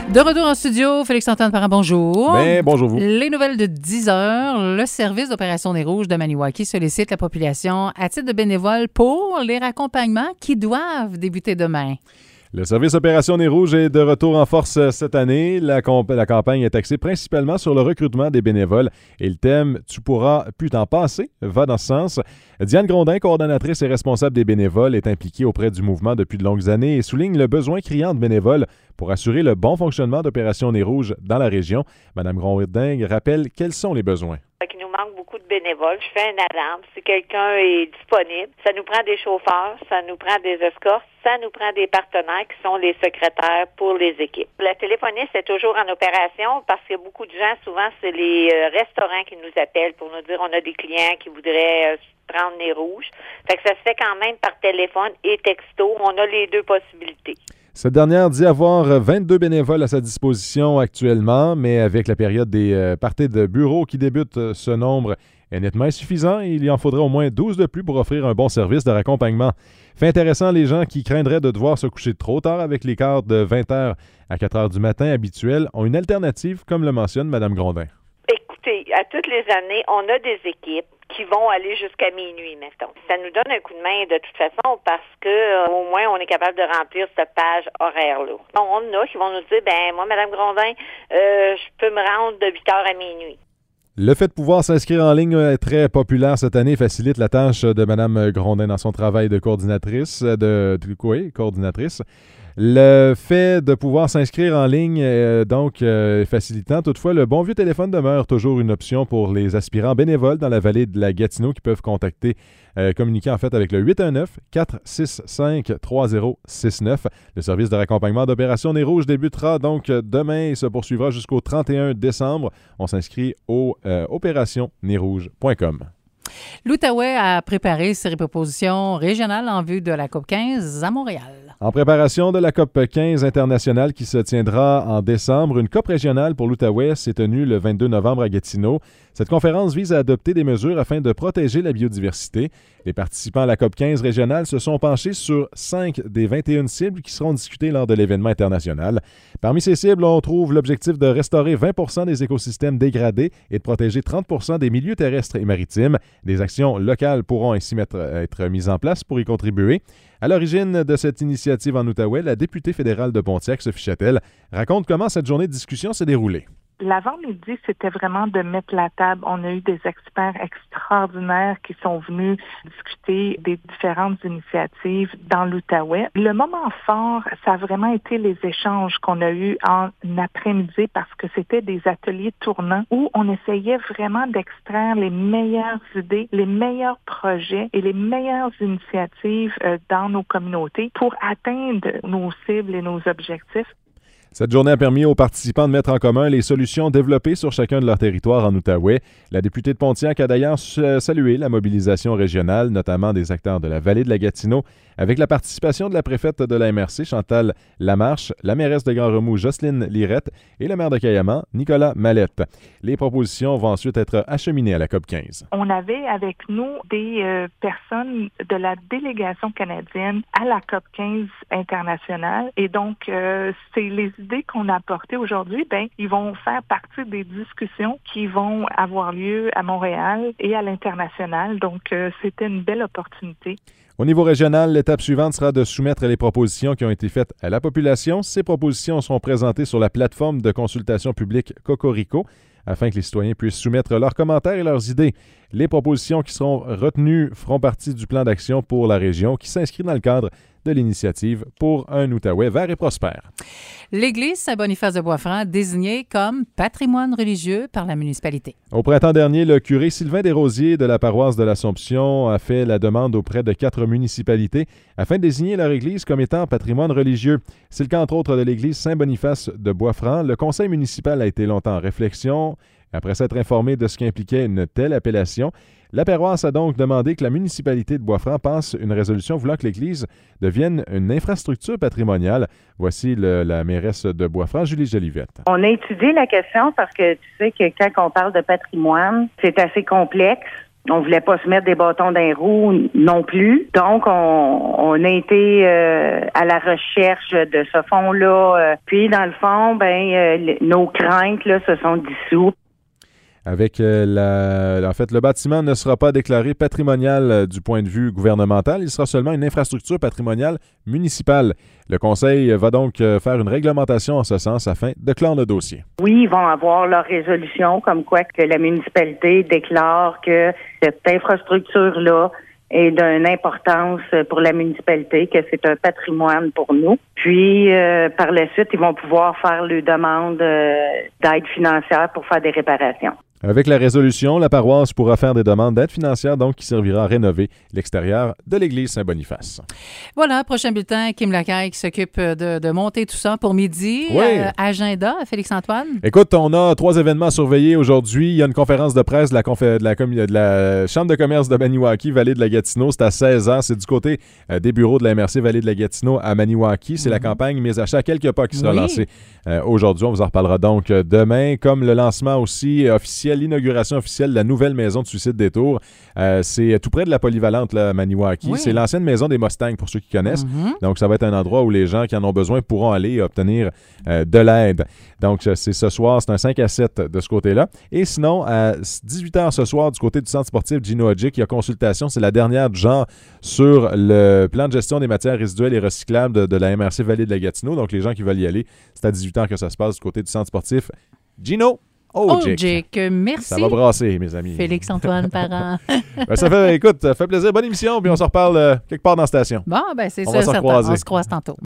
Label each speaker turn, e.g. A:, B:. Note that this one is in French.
A: De retour en studio, Félix-Antoine Parent, bonjour.
B: Bien, bonjour vous.
A: Les nouvelles de 10 heures. Le service d'opération des Rouges de Maniwaki sollicite la population à titre de bénévole pour les raccompagnements qui doivent débuter demain.
B: Le service Opération Nez Rouge est de retour en force cette année. La campagne est axée principalement sur le recrutement des bénévoles et le thème « Tu pourras plus t'en passer » va dans ce sens. Diane Grondin, coordonnatrice et responsable des bénévoles, est impliquée auprès du mouvement depuis de longues années et souligne le besoin criant de bénévoles pour assurer le bon fonctionnement d'Opération Nez Rouge dans la région. Madame Grondin rappelle quels sont les besoins.
C: Il nous manque beaucoup de bénévoles. Je fais une alarme. Si quelqu'un est disponible, ça nous prend des chauffeurs, ça nous prend des escortes, ça nous prend des partenaires qui sont les secrétaires pour les équipes. La téléphoniste est toujours en opération parce qu'il y a beaucoup de gens, souvent c'est les restaurants qui nous appellent pour nous dire on a des clients qui voudraient prendre Nez Rouge. Fait que ça se fait quand même par téléphone et texto. On a les deux possibilités.
B: Cette dernière dit avoir 22 bénévoles à sa disposition actuellement, mais avec la période des parties de bureau qui débute, ce nombre est nettement insuffisant et il y en faudrait au moins 12 de plus pour offrir un bon service de raccompagnement. Fait intéressant, les gens qui craindraient de devoir se coucher trop tard avec les quarts de 20h à 4h du matin habituels ont une alternative, comme le mentionne Mme Grondin.
C: Écoutez, à toutes les années, on a des équipes qui vont aller jusqu'à minuit, mettons. Ça nous donne un coup de main de toute façon parce que au moins on est capable de remplir cette page horaire-là. On en a qui vont nous dire, moi, Mme Grondin, je peux me rendre de 8h à minuit.
B: Le fait de pouvoir s'inscrire en ligne est très populaire cette année, facilite la tâche de Mme Grondin dans son travail de coordinatrice. Coordinatrice. Le fait de pouvoir s'inscrire en ligne est donc facilitant. Toutefois, le bon vieux téléphone demeure toujours une option pour les aspirants bénévoles dans la vallée de la Gatineau qui peuvent communiquer en fait avec le 819-465-3069. Le service de raccompagnement d'Opération Nez Rouge débutera donc demain et se poursuivra jusqu'au 31 décembre. On s'inscrit au opérationnezrouge.com.
A: L'Outaouais a préparé ses propositions régionales en vue de la COP 15 à Montréal.
B: En préparation de la COP 15 internationale qui se tiendra en décembre, une COP régionale pour l'Outaouais s'est tenue le 22 novembre à Gatineau. Cette conférence vise à adopter des mesures afin de protéger la biodiversité. Les participants à la COP 15 régionale se sont penchés sur 5 des 21 cibles qui seront discutées lors de l'événement international. Parmi ces cibles, on trouve l'objectif de restaurer 20 % des écosystèmes dégradés et de protéger 30 % des milieux terrestres et maritimes. Des actions locales pourront ainsi être mises en place pour y contribuer. À l'origine de cette initiative en Outaouais, la députée fédérale de Pontiac, Sophie Chatel, raconte comment cette journée de discussion s'est déroulée.
D: L'avant-midi, c'était vraiment de mettre la table. On a eu des experts extraordinaires qui sont venus discuter des différentes initiatives dans l'Outaouais. Le moment fort, ça a vraiment été les échanges qu'on a eus en après-midi parce que c'était des ateliers tournants où on essayait vraiment d'extraire les meilleures idées, les meilleurs projets et les meilleures initiatives dans nos communautés pour atteindre nos cibles et nos objectifs.
B: Cette journée a permis aux participants de mettre en commun les solutions développées sur chacun de leurs territoires en Outaouais. La députée de Pontiac a d'ailleurs salué la mobilisation régionale, notamment des acteurs de la vallée de la Gatineau, avec la participation de la préfète de la MRC, Chantal Lamarche, la mairesse de Grand-Remous, Jocelyne Lirette, et le maire de Cayamant, Nicolas Mallette. Les propositions vont ensuite être acheminées à la COP 15.
D: On avait avec nous des personnes de la délégation canadienne à la COP 15 internationale, et donc c'est les idées qu'on a apportées aujourd'hui, ils vont faire partie des discussions qui vont avoir lieu à Montréal et à l'international. Donc, c'était une belle opportunité.
B: Au niveau régional, l'étape suivante sera de soumettre les propositions qui ont été faites à la population. Ces propositions seront présentées sur la plateforme de consultation publique Cocorico afin que les citoyens puissent soumettre leurs commentaires et leurs idées. Les propositions qui seront retenues feront partie du plan d'action pour la région qui s'inscrit dans le cadre de l'initiative pour un Outaouais vert et prospère.
A: L'église Saint-Boniface de Boisfranc désignée comme patrimoine religieux par la municipalité.
B: Au printemps dernier, le curé Sylvain Desrosiers de la paroisse de l'Assomption a fait la demande auprès de 4 municipalités afin de désigner leur église comme étant patrimoine religieux. C'est le cas entre autres de l'église Saint-Boniface de Boisfranc. Le conseil municipal a été longtemps en réflexion. Après s'être informé de ce qu'impliquait une telle appellation, la paroisse a donc demandé que la municipalité de Boisfranc passe une résolution voulant que l'église devienne une infrastructure patrimoniale. Voici la mairesse de Boisfranc, Julie Jolivette.
E: On a étudié la question parce que tu sais que quand on parle de patrimoine, c'est assez complexe. On voulait pas se mettre des bâtons dans les roues non plus. Donc, on a été à la recherche de ce fonds-là. Puis, dans le fond, nos craintes là, se sont dissous.
B: Avec en fait, le bâtiment ne sera pas déclaré patrimonial du point de vue gouvernemental. Il sera seulement une infrastructure patrimoniale municipale. Le Conseil va donc faire une réglementation en ce sens afin de clore le dossier.
E: Oui, ils vont avoir leur résolution comme quoi que la municipalité déclare que cette infrastructure-là est d'une importance pour la municipalité, que c'est un patrimoine pour nous. Puis, par la suite, ils vont pouvoir faire le demande d'aide financière pour faire des réparations.
B: Avec la résolution, la paroisse pourra faire des demandes d'aide financière, donc qui servira à rénover l'extérieur de l'église Saint-Boniface.
A: Voilà, prochain bulletin, Kim Lacaille qui s'occupe de monter tout ça pour midi.
B: Oui.
A: Agenda, Félix-Antoine?
B: Écoute, on a 3 événements à surveiller aujourd'hui. Il y a une conférence de presse de la Chambre de commerce de Maniwaki, Vallée de la Gatineau. C'est à 16h. C'est du côté des bureaux de la MRC Vallée de la Gatineau à Maniwaki. C'est la campagne Mise à chat à quelques pas qui sera lancée aujourd'hui. On vous en reparlera donc demain, comme le lancement aussi officiel, l'inauguration officielle de la nouvelle maison de suicide des Tours. C'est tout près de la polyvalente là, à Maniwaki.
A: Oui.
B: C'est l'ancienne maison des Mustangs, pour ceux qui connaissent. Donc, ça va être un endroit où les gens qui en ont besoin pourront aller et obtenir de l'aide. Donc, c'est ce soir, c'est un 5 à 7 de ce côté-là. Et sinon, à 18h ce soir, du côté du centre sportif Gino Hodgick, il y a consultation. C'est la dernière du genre sur le plan de gestion des matières résiduelles et recyclables de la MRC Vallée de la Gatineau. Donc, les gens qui veulent y aller, c'est à 18h que ça se passe du côté du centre sportif Gino Hodgick.
A: Merci.
B: Ça va brasser, mes amis.
A: Félix-Antoine Parent.
B: Ça fait plaisir. Bonne émission, puis on se reparle quelque part dans la station.
A: Bon, c'est
B: On
A: ça,
B: va se
A: certain.
B: recroiser.
A: On se croise tantôt.